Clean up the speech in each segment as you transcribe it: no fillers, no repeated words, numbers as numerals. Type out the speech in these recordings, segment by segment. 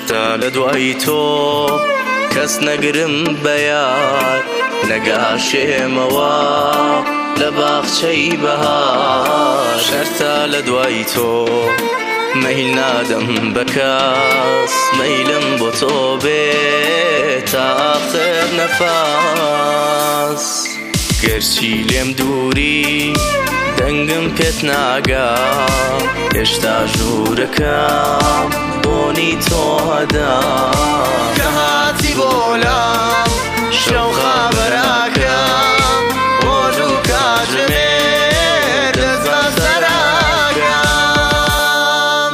شەرتە لە دوای تۆ کەس نەگرم بەیار نەگاشێمەوە لە باخچەی بەهار شەرتە لە دوای تۆ مەیل نادەم بە کەس مەیلم بۆ تۆ بێ تا ئاخر نەفاس گەرچی لێم دووری دەنگم پێت ناگا هێشتا ژوورەکەم بۆنی تۆ هەدا کە هاتی بۆ لام شەو خابەراکەم ڕۆژ و کاتژمێر دەست بە سەراکەم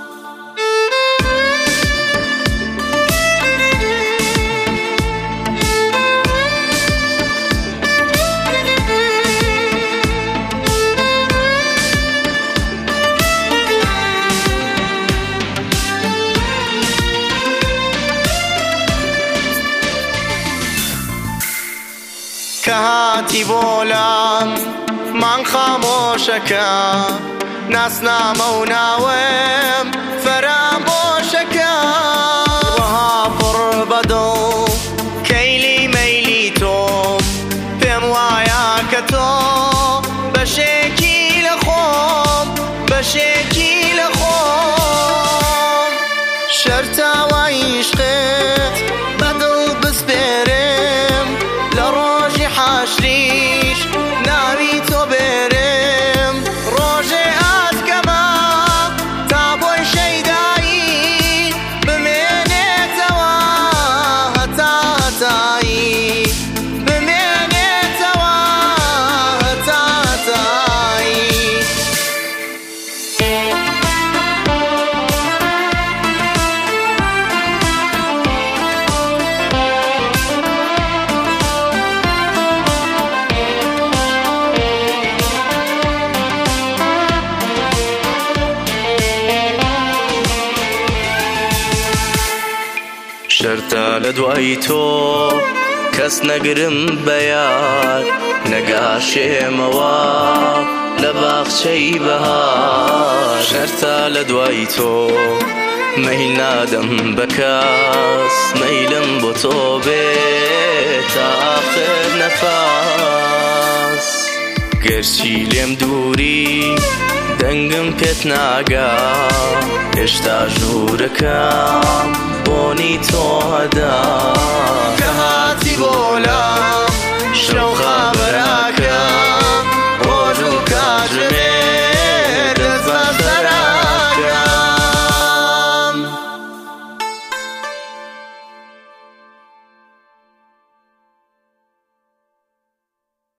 کە هاتی بۆلام مانگ خامۆشەکە ناسنامە و ناوێم فەرامۆشەکە وەها پڕ بەدڵ کەیلی مەیلی تۆم پێم وایە کە تۆ بەشێکی لە خۆم بەشێکی لە خۆم شەرتە وای عیشقت بەدڵ بسپێرم لە ڕۆژی حاشریش ناوی تۆ بێرم ڕۆژێ ئاتکەمە تا بۆی شەیدایی بمێنێتەوە هەتا هەتایی بمێنێتەوە هەتا هەتایی شەرتە لە دوای تۆ کەس نەگرم بەیار نەگاشێمەوە لە باخچەی بەهار شەرتە لە دوای تۆ مەیل نادەم بە کەس مەیلم بۆ تۆ بێ تا ئاخر نەفاس گەرچی لێم دووری دەنگم پێت ناگا هێشتا ژوورەکەم بۆنی تۆ هەدا کە هاتی بۆ لام شەو خابەراکەم